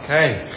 Okay.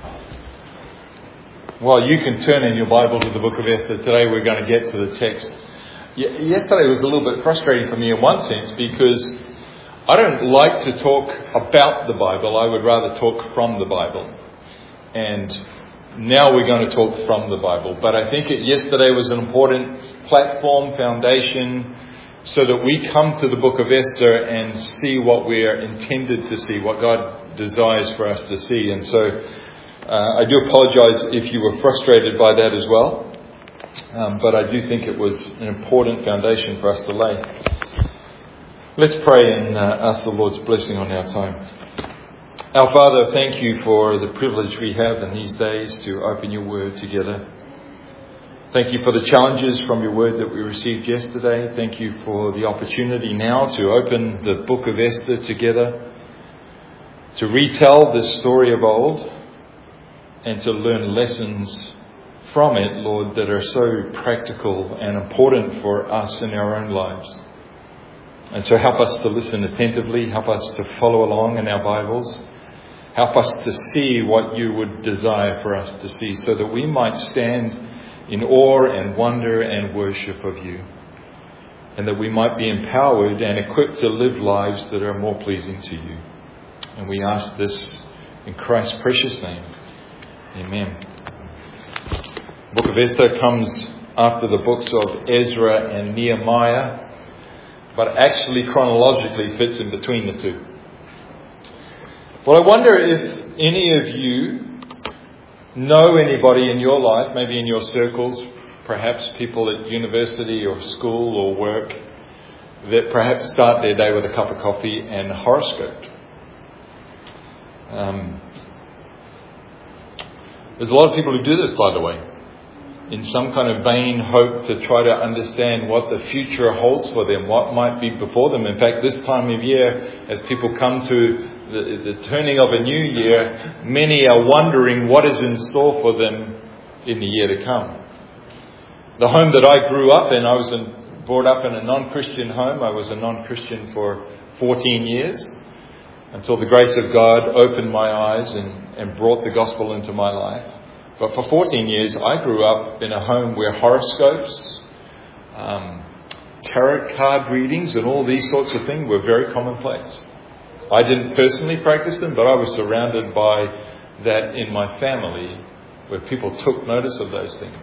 Well, you can turn in your Bible to the book of Esther. Today we're going to get to the text. Yesterday was a little bit frustrating for me in one sense because I don't like to talk about the Bible. I would rather talk from the Bible. And now we're going to talk from the Bible. But I think yesterday was an important platform, foundation, so that we come to the book of Esther and see what we are intended to see, what God desires for us to see. And so I do apologize if you were frustrated by that as well. But I do think it was an important foundation for us to lay. Let's pray and ask the Lord's blessing on our time. Our Father, thank you for the privilege we have in these days to open your word together. Thank you for the challenges from your word that we received yesterday. Thank you for the opportunity now to open the book of Esther together, to retell the story of old and to learn lessons from it, Lord, that are so practical and important for us in our own lives. And so help us to listen attentively, help us to follow along in our Bibles, help us to see what you would desire for us to see so that we might stand in awe and wonder and worship of you, and that we might be empowered and equipped to live lives that are more pleasing to you. And we ask this in Christ's precious name. Amen. The book of Esther comes after the books of Ezra and Nehemiah, but actually chronologically fits in between the two. Well, I wonder if any of you know anybody in your life, maybe in your circles, perhaps people at university or school or work, that perhaps start their day with a cup of coffee and a horoscope. There's a lot of people who do this, by the way, in some kind of vain hope to try to understand what the future holds for them, what might be before them. In fact, this time of year, as people come to the turning of a new year, many are wondering what is in store for them in the year to come. The home that I grew up in, I was brought up in a non-Christian home. I was a non-Christian for 14 years until the grace of God opened my eyes and brought the gospel into my life. But for 14 years, I grew up in a home where horoscopes, tarot card readings and all these sorts of things were very commonplace. I didn't personally practice them, but I was surrounded by that in my family where people took notice of those things.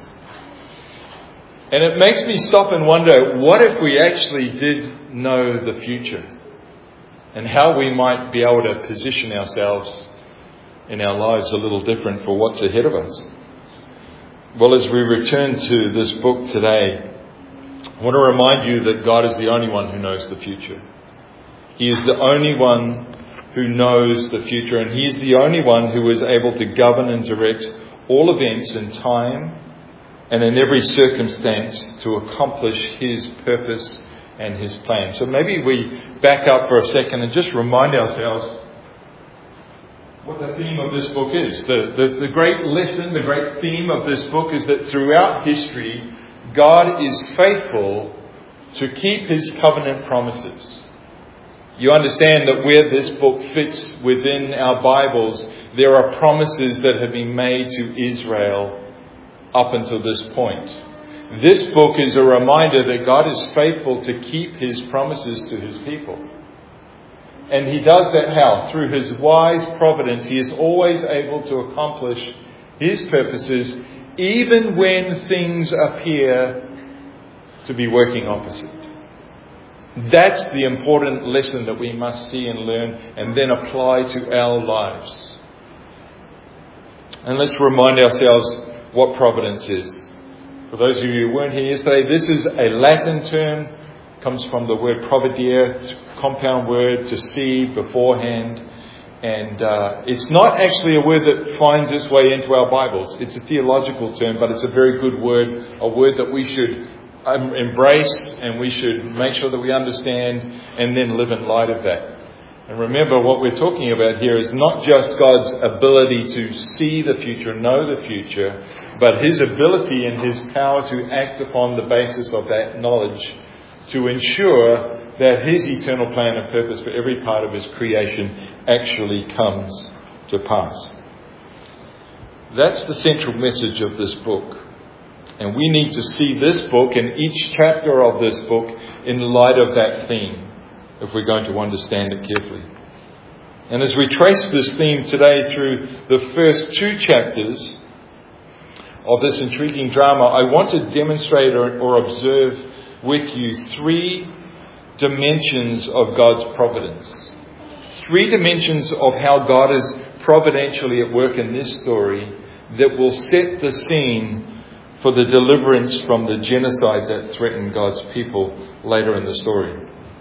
And it makes me stop and wonder, what if we actually did know the future and how we might be able to position ourselves in our lives a little different for what's ahead of us? Well, as we return to this book today, I want to remind you that God is the only one who knows the future. He is the only one who knows the future, and He is the only one who is able to govern and direct all events in time and in every circumstance to accomplish His purpose and His plan. So maybe we back up for a second and just remind ourselves what the theme of this book is. The great lesson, the great theme of this book is that throughout history, God is faithful to keep His covenant promises. You understand that where this book fits within our Bibles, there are promises that have been made to Israel up until this point. This book is a reminder that God is faithful to keep His promises to His people. And He does that how? Through His wise providence, He is always able to accomplish His purposes even when things appear to be working opposite. That's the important lesson that we must see and learn and then apply to our lives. And let's remind ourselves what providence is. For those of you who weren't here yesterday, this is a Latin term. It comes from the word providere, compound word, to see beforehand. And it's not actually a word that finds its way into our Bibles. It's a theological term, but it's a very good word, a word that we should embrace and we should make sure that we understand and then live in light of that. And remember, what we're talking about here is not just God's ability to see the future, know the future, but His ability and His power to act upon the basis of that knowledge to ensure that His eternal plan and purpose for every part of His creation actually comes to pass. That's the central message of this book. And we need to see this book and each chapter of this book in light of that theme, if we're going to understand it carefully. And as we trace this theme today through the first 2 chapters of this intriguing drama, I want to demonstrate or observe with you 3 dimensions of God's providence. 3 dimensions of how God is providentially at work in this story that will set the scene for the deliverance from the genocide that threatened God's people later in the story.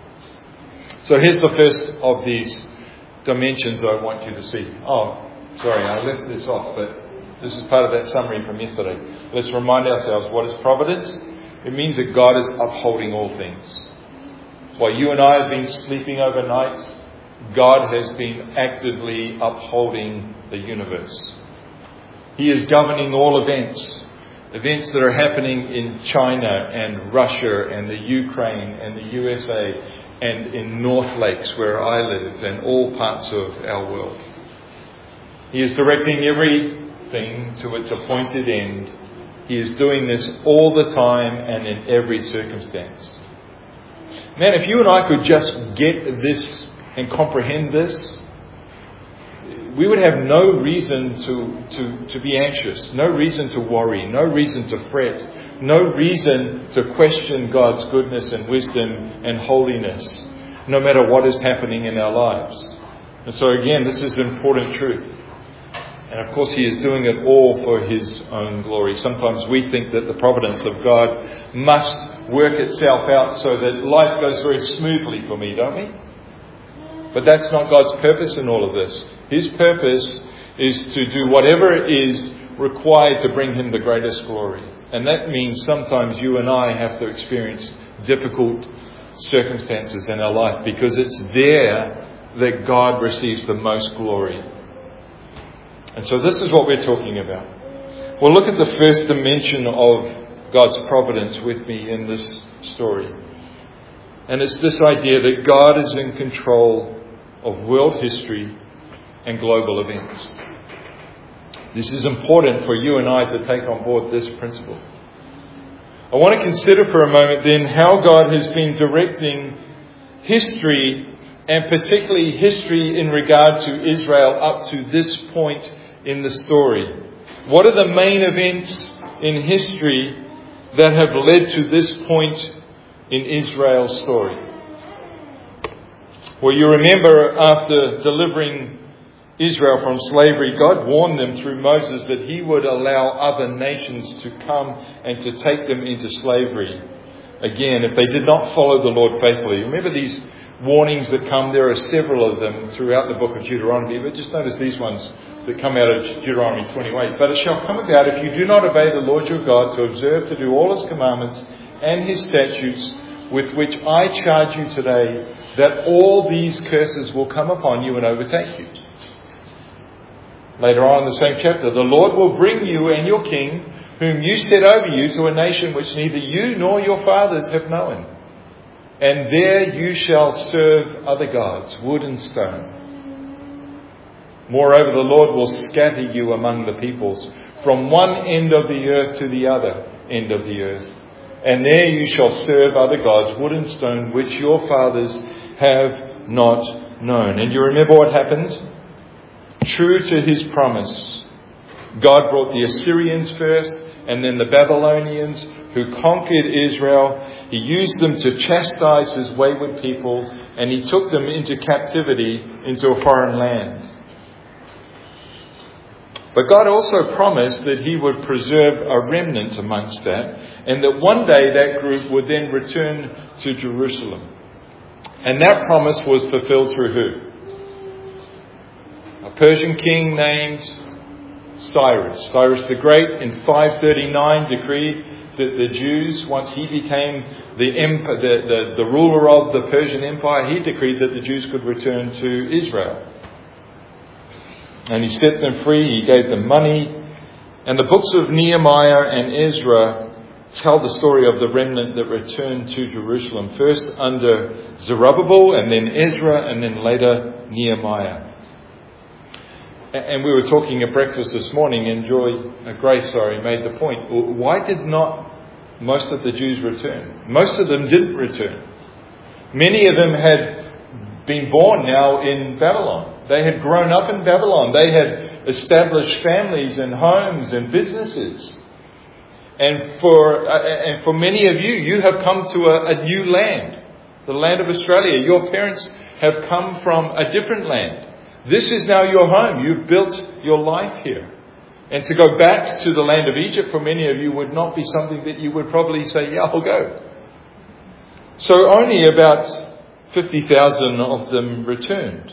So here's the first of these dimensions I want you to see. Oh, sorry, I left this off, but this is part of that summary from yesterday. Let's remind ourselves, what is providence? It means that God is upholding all things. While you and I have been sleeping overnight, God has been actively upholding the universe. He is governing all events. Events that are happening in China and Russia and the Ukraine and the USA and in North Lakes where I live and all parts of our world. He is directing everything to its appointed end. He is doing this all the time and in every circumstance. Man, if you and I could just get this and comprehend this, we would have no reason to be anxious, no reason to worry, no reason to fret, no reason to question God's goodness and wisdom and holiness, no matter what is happening in our lives. And so again, this is important truth. And of course, He is doing it all for His own glory. Sometimes we think that the providence of God must work itself out so that life goes very smoothly for me, don't we? But that's not God's purpose in all of this. His purpose is to do whatever is required to bring Him the greatest glory. And that means sometimes you and I have to experience difficult circumstances in our life, because it's there that God receives the most glory. And so this is what we're talking about. Well, look at the first dimension of God's providence with me in this story. And it's this idea that God is in control of world history and global events. This is important for you and I to take on board this principle. I want to consider for a moment then how God has been directing history, and particularly history in regard to Israel up to this point in the story. What are the main events in history that have led to this point in Israel's story? Well, you remember after delivering Israel from slavery, God warned them through Moses that He would allow other nations to come and to take them into slavery again if they did not follow the Lord faithfully. Remember these warnings that come? There are several of them throughout the book of Deuteronomy, but just notice these ones that come out of Deuteronomy 28. But it shall come about, if you do not obey the Lord your God to observe to do all His commandments and His statutes with which I charge you today, that all these curses will come upon you and overtake you. Later on in the same chapter, the Lord will bring you and your king, whom you set over you, to a nation which neither you nor your fathers have known. And there you shall serve other gods, wood and stone. Moreover, the Lord will scatter you among the peoples, from one end of the earth to the other end of the earth. And there you shall serve other gods, wood and stone, which your fathers have not known. And you remember what happened? True to His promise, God brought the Assyrians first, and then the Babylonians, who conquered Israel. He used them to chastise His wayward people, and He took them into captivity into a foreign land. But God also promised that He would preserve a remnant amongst that, and that one day that group would then return to Jerusalem. And that promise was fulfilled through who? A Persian king named Cyrus. Cyrus the Great in 539 decreed that the Jews, once he became the ruler of the Persian Empire, he decreed that the Jews could return to Israel. And he set them free, he gave them money. And the books of Nehemiah and Ezra tell the story of the remnant that returned to Jerusalem, first under Zerubbabel, and then Ezra, and then later Nehemiah. And we were talking at breakfast this morning, and Grace made the point. Why did not most of the Jews return? Most of them didn't return. Many of them had been born now in Babylon. They had grown up in Babylon. They had established families and homes and businesses. And for many of you, you have come to a new land, the land of Australia. Your parents have come from a different land. This is now your home. You've built your life here. And to go back to the land of Egypt for many of you would not be something that you would probably say, yeah, I'll go. So only about 50,000 of them returned.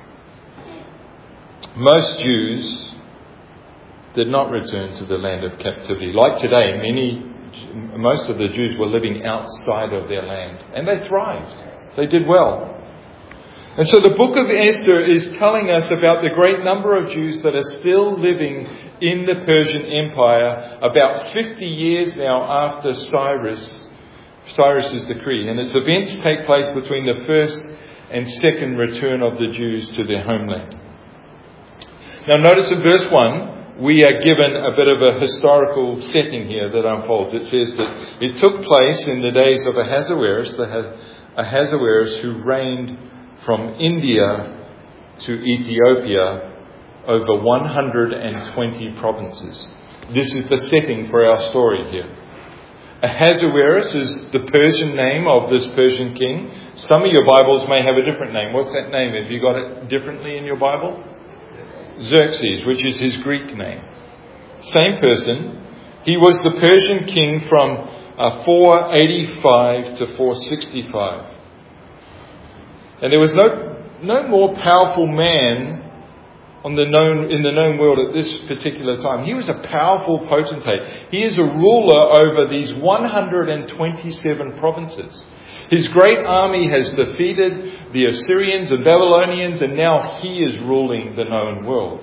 Most Jews did not return to the land of captivity. Like today, most of the Jews were living outside of their land. And they thrived. They did well. And so the book of Esther is telling us about the great number of Jews that are still living in the Persian Empire about 50 years now after Cyrus's decree. And its events take place between the first and second return of the Jews to their homeland. Now notice in verse 1, we are given a bit of a historical setting here that unfolds. It says that it took place in the days of Ahasuerus, who reigned from India to Ethiopia over 120 provinces. This is the setting for our story here. Ahasuerus is the Persian name of this Persian king. Some of your Bibles may have a different name. What's that name? Have you got it differently in your Bible? Xerxes, which is his Greek name. Same person. He was the Persian king from 485 to 465. And there was no more powerful man in the known world at this particular time. He was a powerful potentate. He is a ruler over these 127 provinces. His great army has defeated the Assyrians and Babylonians, and now he is ruling the known world.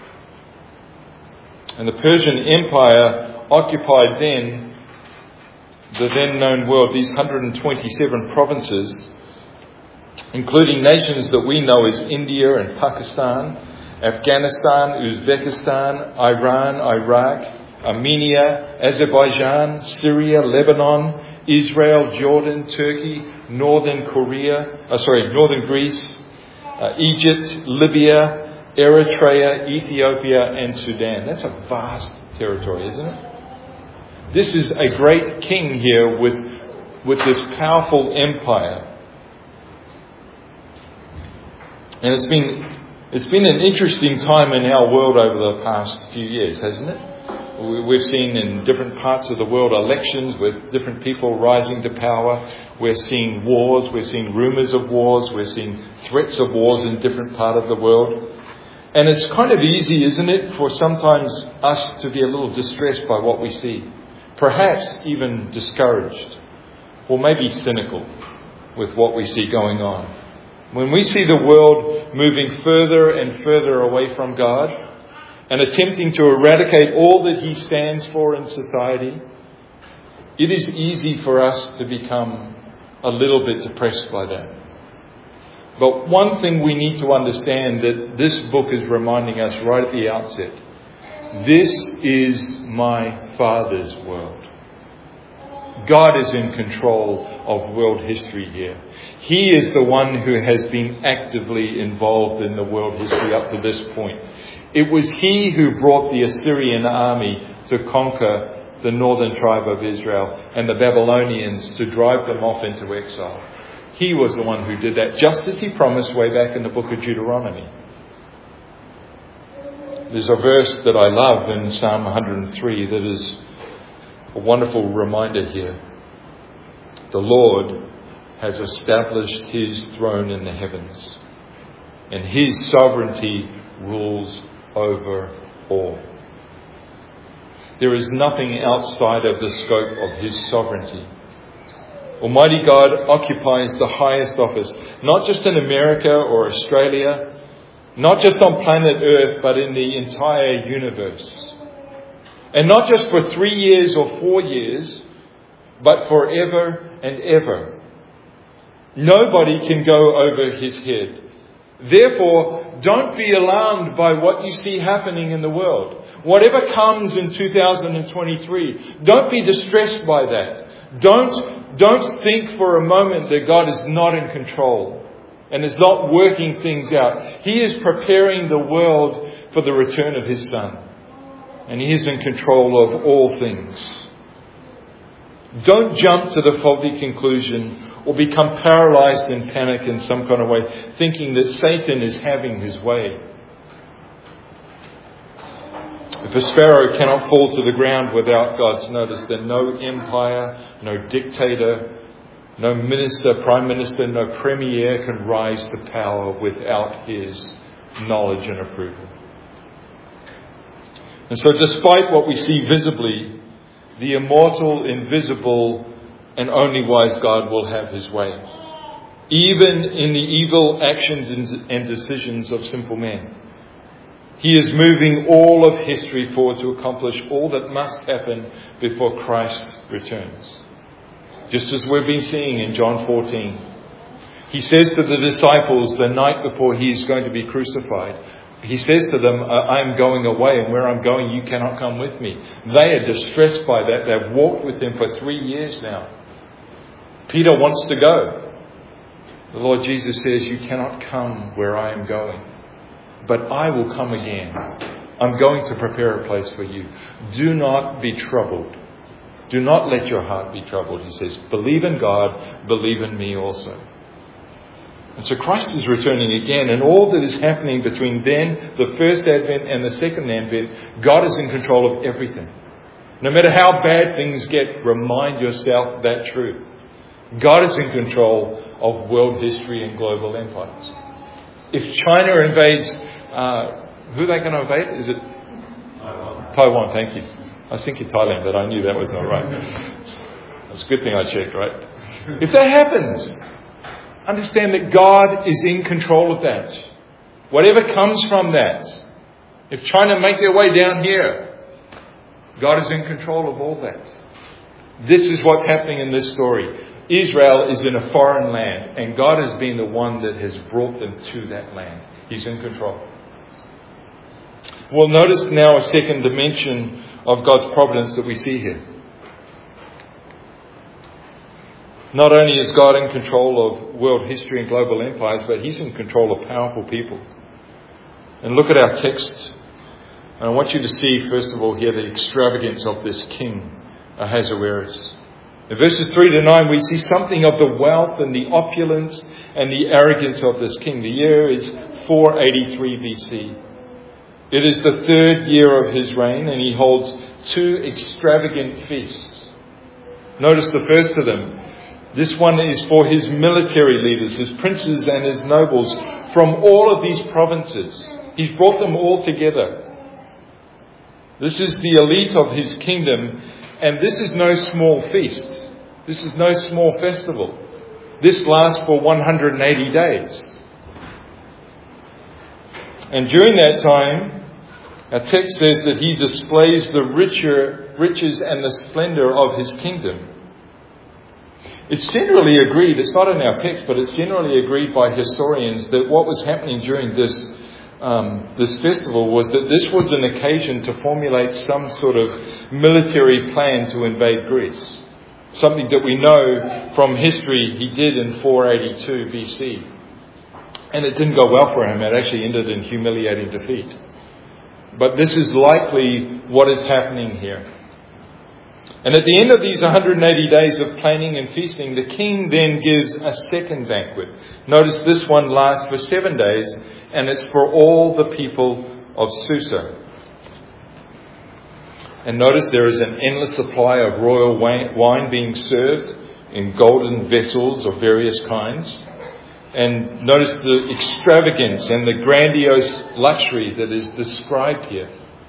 And the Persian Empire occupied the then known world, these 127 provinces, including nations that we know as India and Pakistan, Afghanistan, Uzbekistan, Iran, Iraq, Armenia, Azerbaijan, Syria, Lebanon, Israel, Jordan, Turkey, Northern Greece, Egypt, Libya, Eritrea, Ethiopia, and Sudan. That's a vast territory, isn't it? This is a great king here with this powerful empire. And it's been an interesting time in our world over the past few years, hasn't it? We've seen in different parts of the world elections with different people rising to power. We're seeing wars. We're seeing rumours of wars. We're seeing threats of wars in different parts of the world. And it's kind of easy, isn't it, for sometimes us to be a little distressed by what we see. Perhaps even discouraged. Or maybe cynical with what we see going on. When we see the world moving further and further away from God and attempting to eradicate all that He stands for in society, it is easy for us to become a little bit depressed by that. But one thing we need to understand that this book is reminding us right at the outset. This is my Father's world. God is in control of world history here. He is the one who has been actively involved in the world history up to this point. It was He who brought the Assyrian army to conquer the northern tribe of Israel and the Babylonians to drive them off into exile. He was the one who did that, just as He promised way back in the book of Deuteronomy. There's a verse that I love in Psalm 103 that is a wonderful reminder here. The Lord has established His throne in the heavens, and His sovereignty rules over all. There is nothing outside of the scope of His sovereignty. Almighty God occupies the highest office, not just in America or Australia, not just on planet Earth, but in the entire universe. And not just for 3 years or 4 years, but forever and ever. Nobody can go over His head. Therefore, Don't be alarmed by what you see happening in the world. Whatever comes in 2023, don't be distressed by that. Don't think for a moment that God is not in control and is not working things out. He is preparing the world for the return of His Son. And He is in control of all things. Don't jump to the faulty conclusion or become paralyzed in panic in some kind of way, thinking that Satan is having his way. If a sparrow cannot fall to the ground without God's notice, then no empire, no dictator, no minister, prime minister, no premier can rise to power without His knowledge and approval. And so despite what we see visibly, the immortal, invisible, and only wise God will have His way, even in the evil actions and decisions of simple men. He is moving all of history forward to accomplish all that must happen before Christ returns. Just as we've been seeing in John 14. He says to the disciples the night before He is going to be crucified, He says to them, I'm going away, and where I'm going you cannot come with me. They are distressed by that. They've walked with Him for 3 years now. Peter wants to go. The Lord Jesus says, you cannot come where I am going, but I will come again. I'm going to prepare a place for you. Do not be troubled. Do not let your heart be troubled. He says, believe in God, believe in me also. And so Christ is returning again, and all that is happening between then, the first advent, and the second advent, God is in control of everything. No matter how bad things get, remind yourself that truth. God is in control of world history and global empires. If China invades, who are they going to invade? Is it Taiwan? Thank you. I was thinking Thailand, but I knew that was not right. It's a good thing I checked, right? If that happens, understand that God is in control of that. Whatever comes from that, if China make their way down here, God is in control of all that. This is what's happening in this story. Israel is in a foreign land, and God has been the one that has brought them to that land. He's in control. Well, notice now a second dimension of God's providence that we see here. Not only is God in control of world history and global empires, but He's in control of powerful people. And look at our text. And I want you to see, first of all, here the extravagance of this king, Ahasuerus. In verses 3 to 9, we see something of the wealth and the opulence and the arrogance of this king. The year is 483 BC. It is the third year of his reign, and he holds 2 extravagant feasts. Notice the first of them. This one is for his military leaders, his princes and his nobles from all of these provinces. He's brought them all together. This is the elite of his kingdom, and this is no small feast. This is no small festival. This lasts for 180 days. And during that time, our text says that he displays the riches and the splendor of his kingdom. It's generally agreed, it's not in our text, but it's generally agreed by historians that what was happening during this festival was that this was an occasion to formulate some sort of military plan to invade Greece. Something that we know from history he did in 482 BC. And it didn't go well for him. It actually ended in humiliating defeat. But this is likely what is happening here. And at the end of these 180 days of planning and feasting, the king then gives a second banquet. Notice this one lasts for 7 days, and it's for all the people of Susa. And notice there is an endless supply of royal wine being served in golden vessels of various kinds. And notice the extravagance and the grandiose luxury that is described here.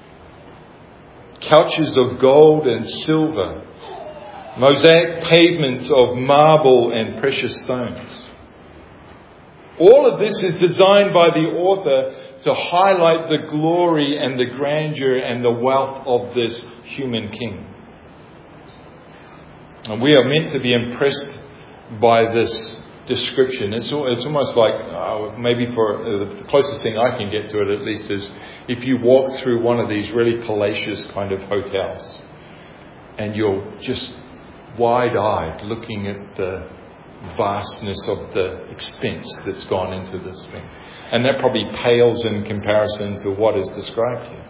Couches of gold and silver, mosaic pavements of marble and precious stones. All of this is designed by the author to highlight the glory and the grandeur and the wealth of this human king. And we are meant to be impressed by this description. It's almost like, maybe for the closest thing I can get to it at least is if you walk through one of these really palatial kind of hotels and you're just wide-eyed looking at the vastness of the expense that's gone into this thing. And that probably pales in comparison to what is described here.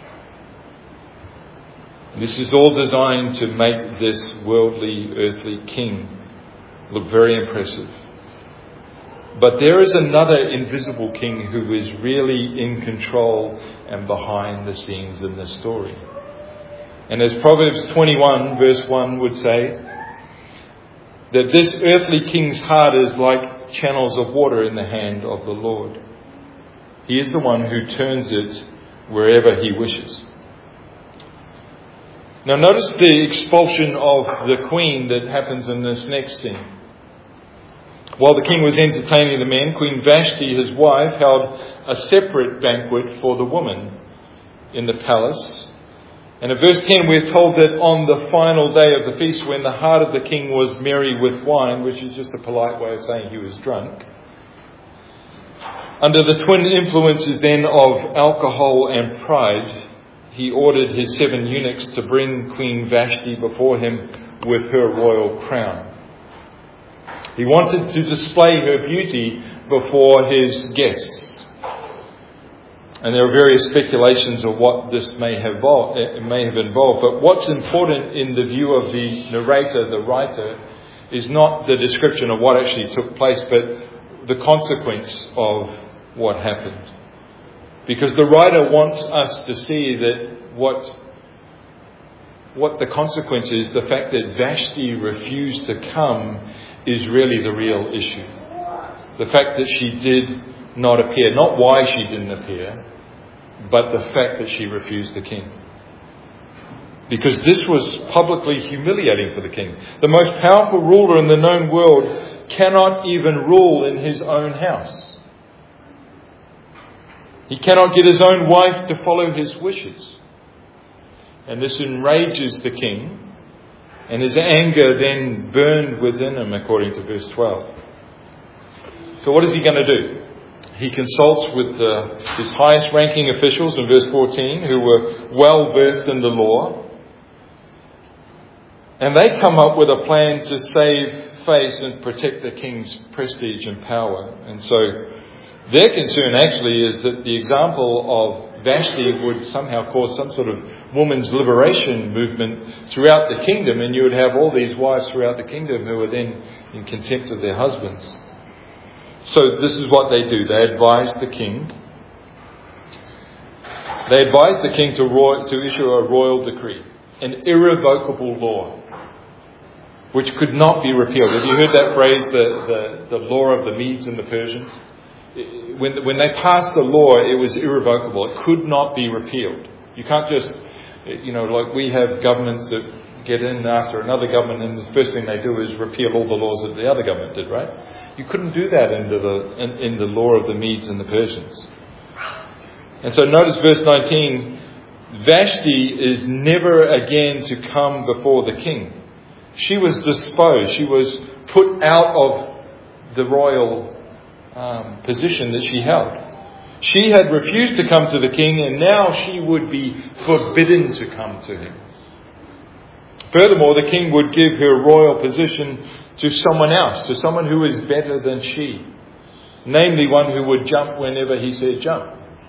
This is all designed to make this worldly, earthly king look very impressive. But there is another invisible king who is really in control and behind the scenes in this story. And as Proverbs 21 verse 1 would say, that this earthly king's heart is like channels of water in the hand of the Lord. He is the one who turns it wherever he wishes. Now notice the expulsion of the queen that happens in this next scene. While the king was entertaining the men, Queen Vashti, his wife, held a separate banquet for the women in the palace. And in verse 10 we're told that on the final day of the feast, when the heart of the king was merry with wine, which is just a polite way of saying he was drunk, under the twin influences then of alcohol and pride, he ordered his 7 eunuchs to bring Queen Vashti before him with her royal crown. He wanted to display her beauty before his guests. And there are various speculations of what this may have involved. But what's important in the view of the narrator, the writer, is not the description of what actually took place, but the consequence of what happened. Because the writer wants us to see that what the consequence is, the fact that Vashti refused to come, is really the real issue. The fact that she did not appear, not why she didn't appear, but the fact that she refused the king. Because this was publicly humiliating for the king. The most powerful ruler in the known world cannot even rule in his own house. He cannot get his own wife to follow his wishes. And this enrages the king, and his anger then burned within him, according to verse 12. So what is he going to do? He consults with his highest ranking officials in verse 14, who were well versed in the law. And they come up with a plan to save face and protect the king's prestige and power. And so their concern actually is that the example of Vashti would somehow cause some sort of woman's liberation movement throughout the kingdom, and you would have all these wives throughout the kingdom who are then in contempt of their husbands. So this is what they do. They advise the king. They advise the king to issue a royal decree, an irrevocable law, which could not be repealed. Have you heard that phrase, the law of the Medes and the Persians? When they passed the law, it was irrevocable. It could not be repealed. You can't just, like we have governments that get in after another government, and the first thing they do is repeal all the laws that the other government did, right? You couldn't do that in the law of the Medes and the Persians. And so notice verse 19, Vashti is never again to come before the king. She was disposed. She was put out of the royal position that she held. She had refused to come to the king, and now she would be forbidden to come to him. Furthermore, the king would give her royal position to someone else, to someone who is better than she, namely one who would jump whenever he said jump.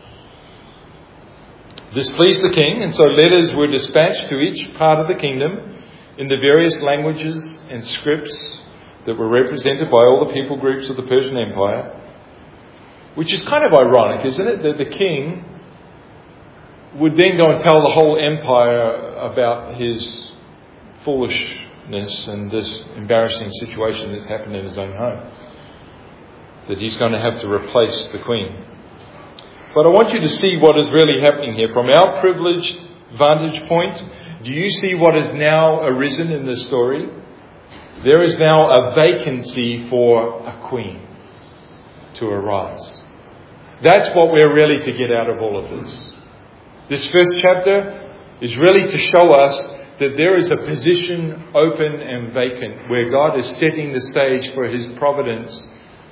This pleased the king, and so letters were dispatched to each part of the kingdom in the various languages and scripts that were represented by all the people groups of the Persian Empire, which is kind of ironic, isn't it? That the king would then go and tell the whole empire about his foolishness and this embarrassing situation that's happened in his own home, that he's going to have to replace the queen. But I want you to see what is really happening here. From our privileged vantage point, do you see what has now arisen in this story? There is now a vacancy for a queen to arise. That's what we're really to get out of all of this. This first chapter is really to show us that there is a position open and vacant where God is setting the stage for His providence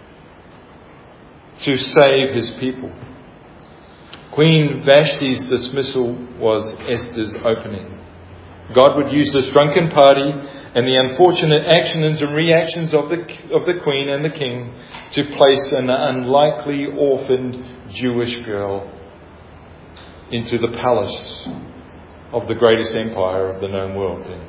to save His people. Queen Vashti's dismissal was Esther's opening. God would use this drunken party and the unfortunate actions and reactions of the queen and the king to place an unlikely orphaned Jewish girl into the palace of the greatest empire of the known world then.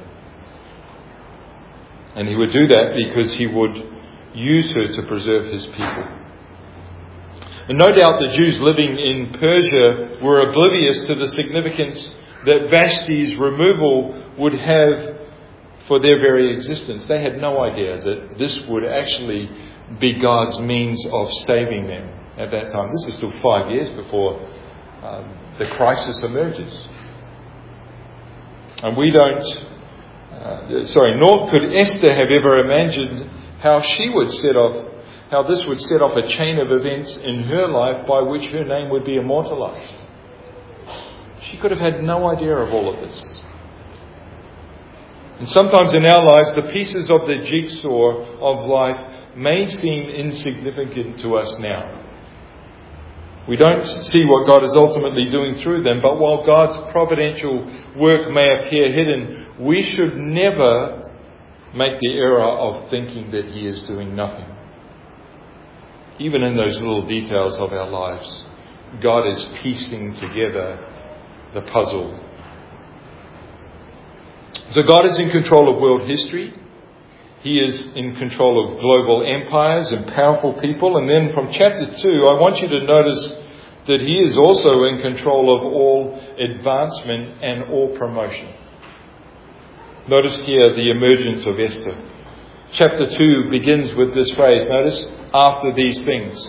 And He would do that because He would use her to preserve His people. And no doubt the Jews living in Persia were oblivious to the significance that Vashti's removal would have for their very existence. They had no idea that this would actually be God's means of saving them at that time. This is still 5 years before the crisis emerges. And nor could Esther have ever imagined how this would set off a chain of events in her life by which her name would be immortalized. She could have had no idea of all of this. And sometimes in our lives, the pieces of the jigsaw of life may seem insignificant to us now. We don't see what God is ultimately doing through them, but while God's providential work may appear hidden, we should never make the error of thinking that He is doing nothing. Even in those little details of our lives, God is piecing together the puzzle. So God is in control of world history. He is in control of global empires and powerful people. And then from chapter 2, I want you to notice that He is also in control of all advancement and all promotion. Notice here the emergence of Esther. Chapter 2 begins with this phrase. Notice, after these things.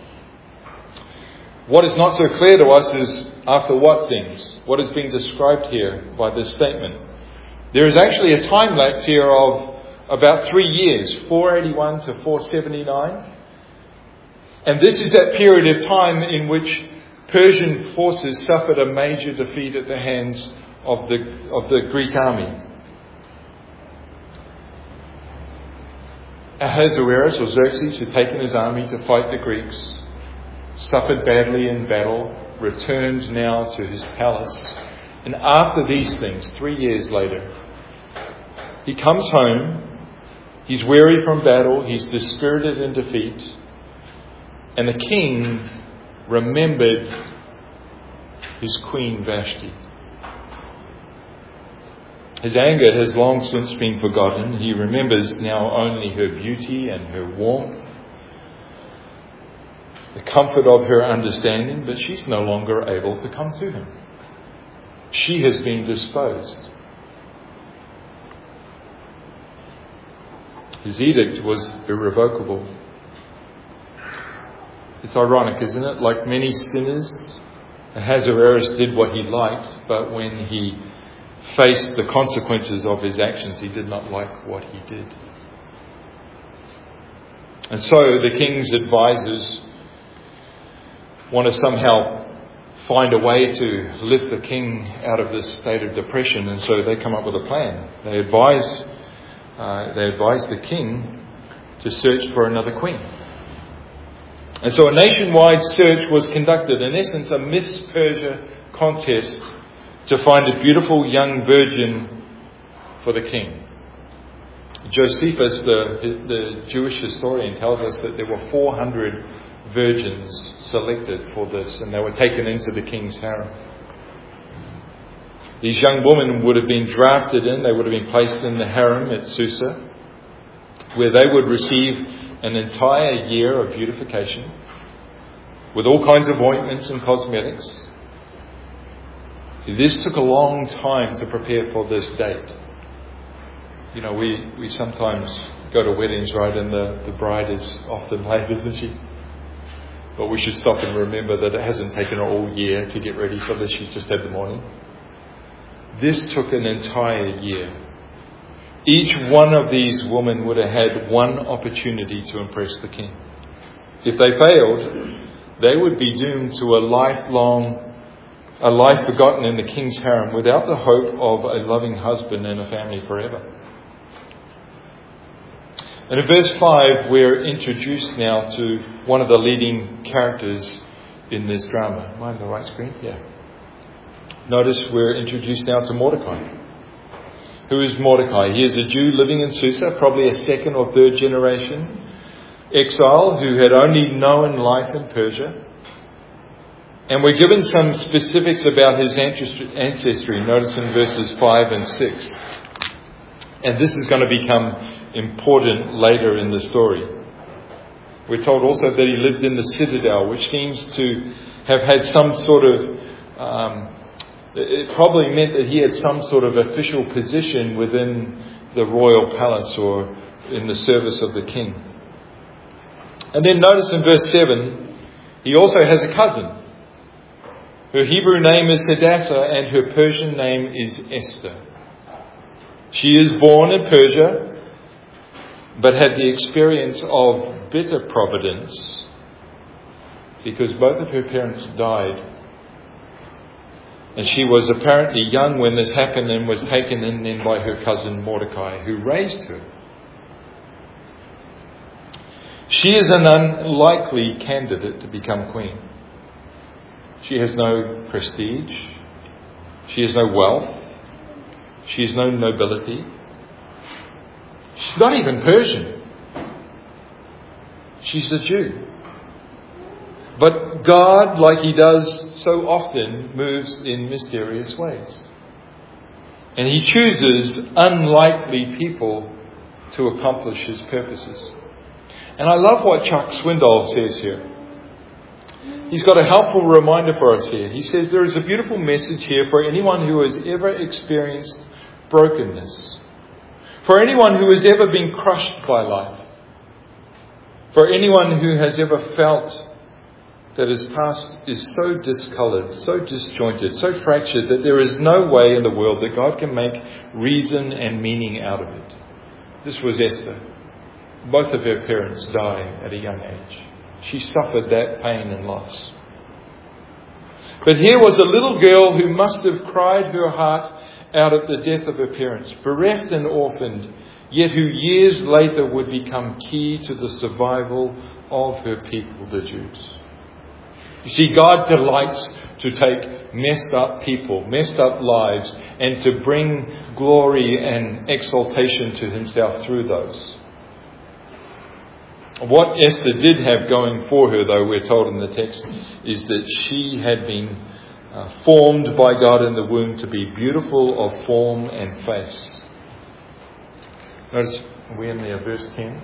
What is not so clear to us is after what things? What is being described here by this statement? There is actually a time lapse here of about 3 years, 481 to 479. And this is that period of time in which Persian forces suffered a major defeat at the hands of the Greek army. Ahasuerus or Xerxes had taken his army to fight the Greeks, suffered badly in battle, returned now to his palace. And after these things, 3 years later, he comes home, he's weary from battle, he's dispirited in defeat, and the king remembered his queen Vashti. His anger has long since been forgotten. He remembers now only her beauty and her warmth, the comfort of her understanding, but she's no longer able to come to him. She has been disposed. His edict was irrevocable. It's ironic, isn't it? Like many sinners, Ahasuerus did what he liked, but when he faced the consequences of his actions, he did not like what he did. And so the king's advisors want to somehow find a way to lift the king out of this state of depression, and so they come up with a plan. They advise the king to search for another queen. And so a nationwide search was conducted, in essence a Miss Persia contest to find a beautiful young virgin for the king. Josephus, the Jewish historian, tells us that there were 400 virgins selected for this, and they were taken into the king's harem. These young women would have been drafted in, they would have been placed in the harem at Susa, where they would receive an entire year of beautification with all kinds of ointments and cosmetics. This took a long time to prepare for this date. You know, we sometimes go to weddings, right, and the bride is often late, isn't she? But we should stop and remember that it hasn't taken her all year to get ready for this. She's just had the morning. This took an entire year. Each one of these women would have had one opportunity to impress the king. If they failed, they would be doomed to a lifelong a life forgotten in the king's harem without the hope of a loving husband and a family forever. And in verse 5, we're introduced now to one of the leading characters in this drama. Am I on the right screen? Yeah. Notice we're introduced now to Mordecai. Who is Mordecai? He is a Jew living in Susa, probably a second or third generation exile who had only known life in Persia. And we're given some specifics about his ancestry. Notice in verses 5 and 6. And this is going to become important later in the story. We're told also that he lived in the citadel, which seems to have had some sort of... it probably meant that he had some sort of official position within the royal palace or in the service of the king. And then notice in verse 7, he also has a cousin. Her Hebrew name is Hadassah and her Persian name is Esther. She is born in Persia, but had the experience of bitter providence because both of her parents died. And she was apparently young when this happened and was taken in then by her cousin Mordecai, who raised her. She is an unlikely candidate to become queen. She has no prestige. She has no wealth. She has no nobility. She's not even Persian. She's a Jew. But God, like He does so often, moves in mysterious ways. And He chooses unlikely people to accomplish His purposes. And I love what Chuck Swindoll says here. He's got a helpful reminder for us here. He says there is a beautiful message here for anyone who has ever experienced brokenness. For anyone who has ever been crushed by life. For anyone who has ever felt that his past is so discoloured, so disjointed, so fractured that there is no way in the world that God can make reason and meaning out of it. This was Esther. Both of her parents died at a young age. She suffered that pain and loss. But here was a little girl who must have cried her heart out at the death of her parents, bereft and orphaned, yet who years later would become key to the survival of her people, the Jews. You see, God delights to take messed up people, messed up lives, and to bring glory and exaltation to Himself through those. What Esther did have going for her, though, we're told in the text, is that she had been formed by God in the womb to be beautiful of form and face. Notice, are we in there, verse 10?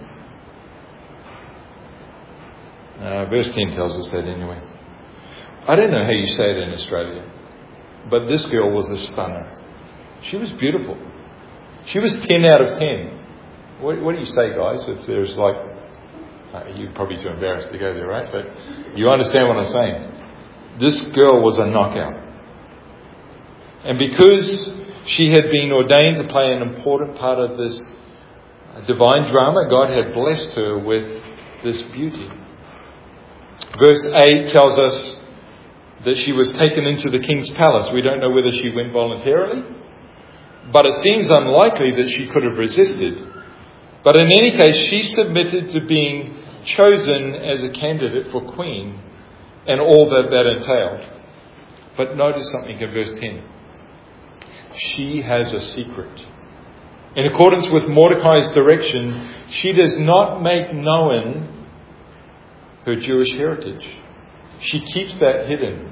Verse 10 tells us that anyway. I don't know how you say it in Australia, but this girl was a stunner. She was beautiful. She was 10 out of 10. What do you say, guys, if there's like... you're probably too embarrassed to go there, right? But you understand what I'm saying. This girl was a knockout. And because she had been ordained to play an important part of this divine drama, God had blessed her with this beauty. Verse 8 tells us that she was taken into the king's palace. We don't know whether she went voluntarily, but it seems unlikely that she could have resisted. But in any case, she submitted to being chosen as a candidate for queen and all that entailed. But notice something in verse 10. She has a secret. In accordance with Mordecai's direction, she does not make known her Jewish heritage. She keeps that hidden.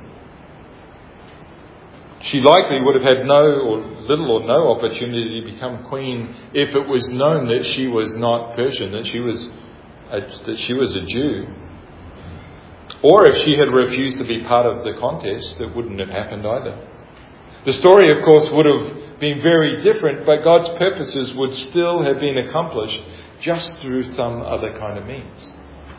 She likely would have had little or no opportunity to become queen if it was known that she was not Persian, that she was a Jew. Or if she had refused to be part of the contest, that wouldn't have happened either. The story, of course, would have been very different, but God's purposes would still have been accomplished just through some other kind of means.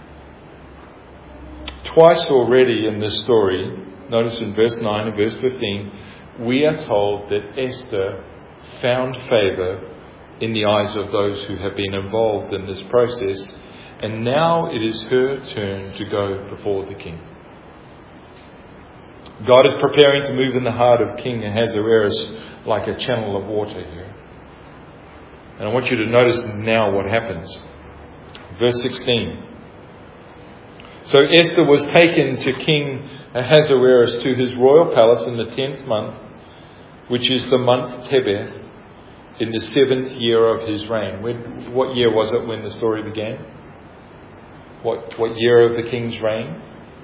Twice already in this story, notice in verse 9 and verse 15, we are told that Esther found favour in the eyes of those who have been involved in this process, and now it is her turn to go before the king. God is preparing to move in the heart of King Ahasuerus like a channel of water here. And I want you to notice now what happens. Verse 16. So Esther was taken to King Ahasuerus to his royal palace in the 10th month, which is the month Tebeth, in the 7th year of his reign. What year was it when the story began? What year of the king's reign?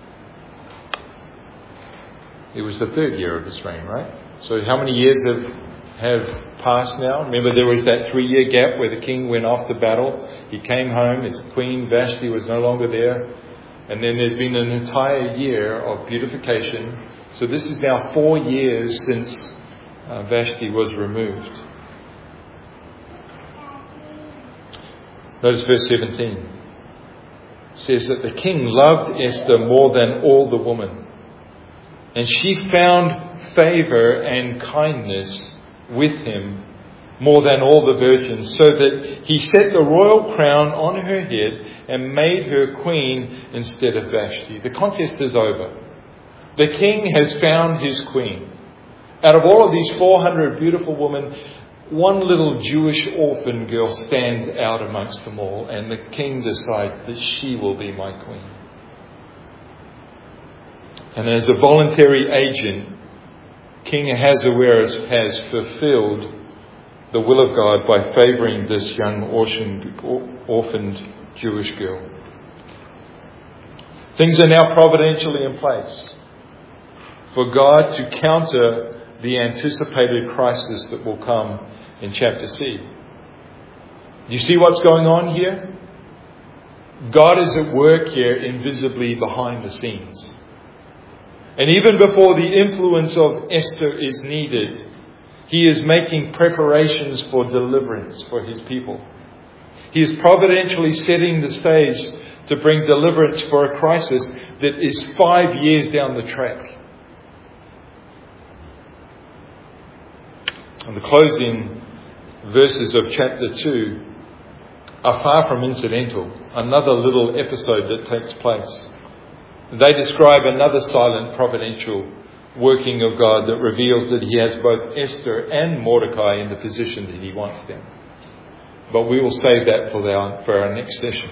It was the 3rd year of his reign, right? So how many years have passed now? Remember, there was that 3-year gap where the king went off to battle. He came home. His queen Vashti was no longer there. And then there's been an entire year of beautification. So this is now 4 years since Vashti was removed. Notice verse 17. It says that the king loved Esther more than all the women. And she found favour and kindness with him more than all the virgins, so that he set the royal crown on her head and made her queen instead of Vashti. The contest is over. The king has found his queen. Out of all of these 400 beautiful women, one little Jewish orphan girl stands out amongst them all, and the king decides that she will be my queen. And as a voluntary agent, King Ahasuerus has fulfilled the will of God by favouring this young orphaned Jewish girl. Things are now providentially in place for God to counter the anticipated crisis that will come in chapter C. Do you see what's going on here? God is at work here invisibly behind the scenes. And even before the influence of Esther is needed, He is making preparations for deliverance for His people. He is providentially setting the stage to bring deliverance for a crisis that is 5 years down the track. And the closing verses of chapter 2 are far from incidental. Another little episode that takes place. They describe another silent providential working of God that reveals that He has both Esther and Mordecai in the position that He wants them. But we will save that for our next session.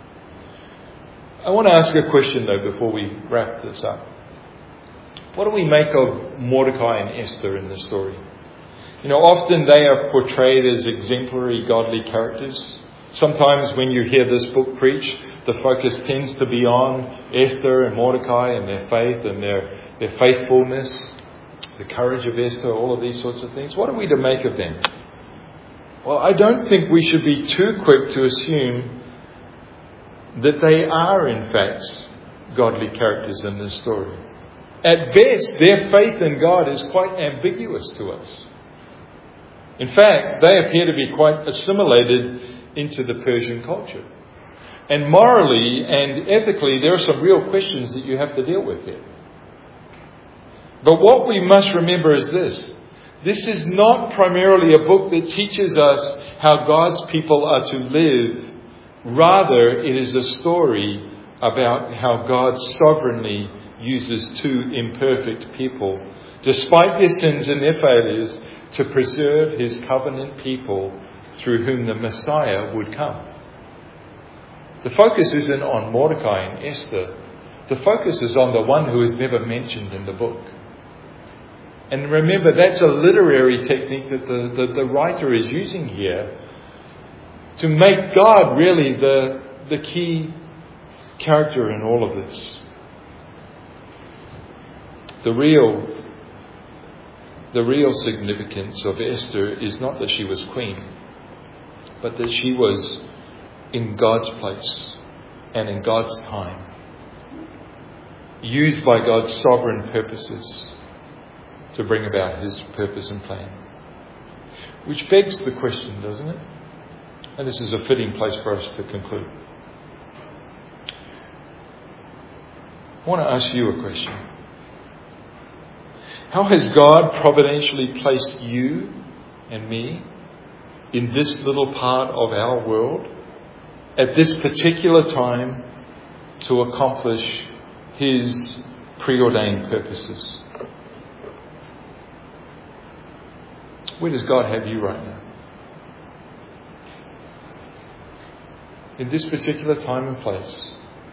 I want to ask a question though before we wrap this up. What do we make of Mordecai and Esther in this story? You know, often they are portrayed as exemplary godly characters. Sometimes when you hear this book preached, the focus tends to be on Esther and Mordecai and their faith and their faithfulness, the courage of Esther, all of these sorts of things. What are we to make of them? Well, I don't think we should be too quick to assume that they are, in fact, godly characters in this story. At best, their faith in God is quite ambiguous to us. In fact, they appear to be quite assimilated into the Persian culture. And morally and ethically, there are some real questions that you have to deal with here. But what we must remember is this. This is not primarily a book that teaches us how God's people are to live. Rather, it is a story about how God sovereignly uses two imperfect people, despite their sins and their failures, to preserve His covenant people through whom the Messiah would come. The focus isn't on Mordecai and Esther. The focus is on the one who is never mentioned in the book. And remember, that's a literary technique that the writer is using here to make God really the key character in all of this. The real significance of Esther is not that she was queen, but that she was in God's place and in God's time, used by God's sovereign purposes to bring about His purpose and plan. Which begs the question, doesn't it? And this is a fitting place for us to conclude. I want to ask you a question. How has God providentially placed you and me in this little part of our world at this particular time to accomplish His preordained purposes? Where does God have you right now? In this particular time and place,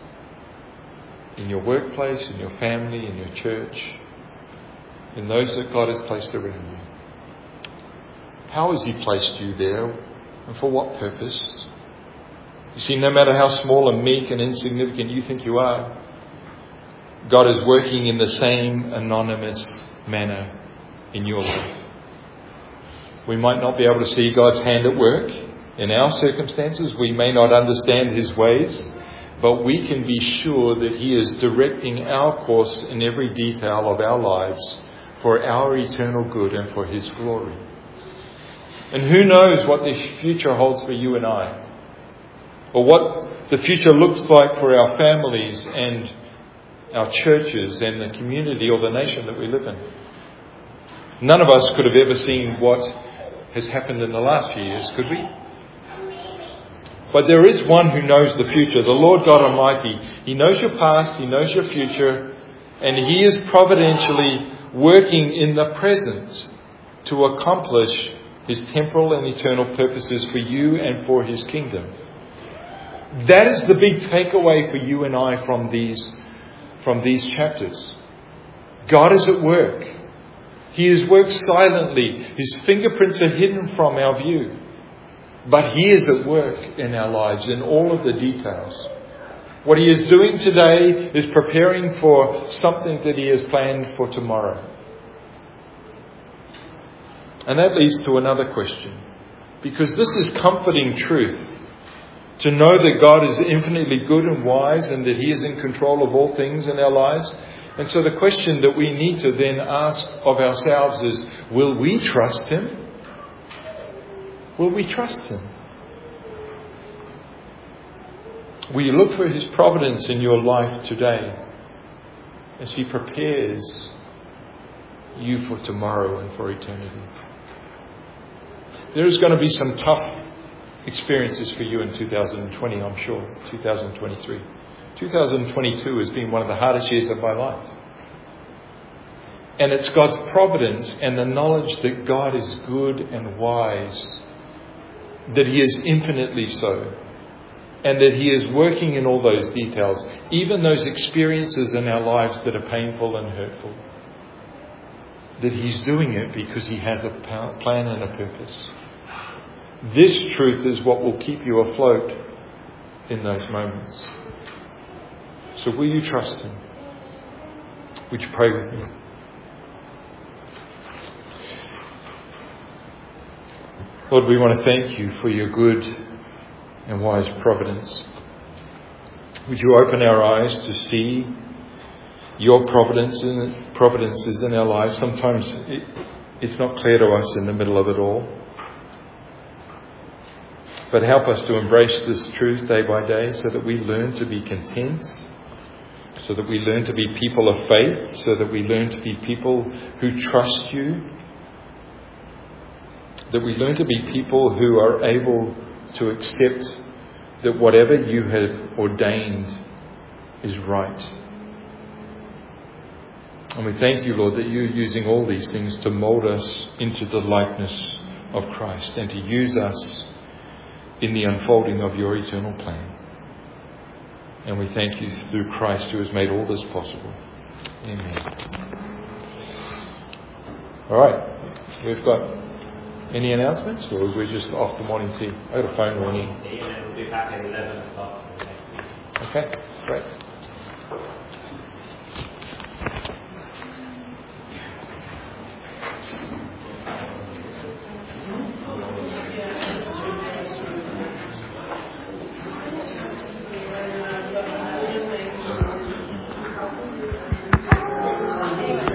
in your workplace, in your family, in your church, in those that God has placed around you. How has He placed you there, and for what purpose? You see, no matter how small and meek and insignificant you think you are, God is working in the same anonymous manner in your life. We might not be able to see God's hand at work in our circumstances. We may not understand His ways, but we can be sure that He is directing our course in every detail of our lives for our eternal good and for His glory. And who knows what the future holds for you and I, or what the future looks like for our families and our churches and the community or the nation that we live in. None of us could have ever seen what has happened in the last few years, could we? But there is one who knows the future, the Lord God Almighty. He knows your past, He knows your future, and He is providentially working in the present to accomplish His temporal and eternal purposes for you and for His kingdom. That is the big takeaway for you and I from these chapters. God is at work. He has worked silently. His fingerprints are hidden from our view. But He is at work in our lives in all of the details. What He is doing today is preparing for something that He has planned for tomorrow. And that leads to another question. Because this is comforting truth. To know that God is infinitely good and wise and that He is in control of all things in our lives. And so the question that we need to then ask of ourselves is, will we trust Him? Will we trust Him? Will you look for His providence in your life today as He prepares you for tomorrow and for eternity? There is going to be some tough experiences for you in 2020, I'm sure. 2023. 2022 has been one of the hardest years of my life. And it's God's providence and the knowledge that God is good and wise, that He is infinitely so, and that He is working in all those details, even those experiences in our lives that are painful and hurtful. That He's doing it because He has a plan and a purpose. This truth is what will keep you afloat in those moments. So will you trust Him? Would you pray with me? Lord, we want to thank You for Your good and wise providence. Would You open our eyes to see Your providences in our lives? Sometimes it's not clear to us in the middle of it all. But help us to embrace this truth day by day so that we learn to be content, so that we learn to be people of faith, so that we learn to be people who trust You, that we learn to be people who are able to accept that whatever You have ordained is right. And we thank You, Lord, that You're using all these things to mould us into the likeness of Christ and to use us in the unfolding of Your eternal plan. And we thank You through Christ who has made all this possible. Amen. All right. We've got any announcements, or are we just off the morning tea? I got a phone ringing. We'll be back at 11 o'clock. Okay, great.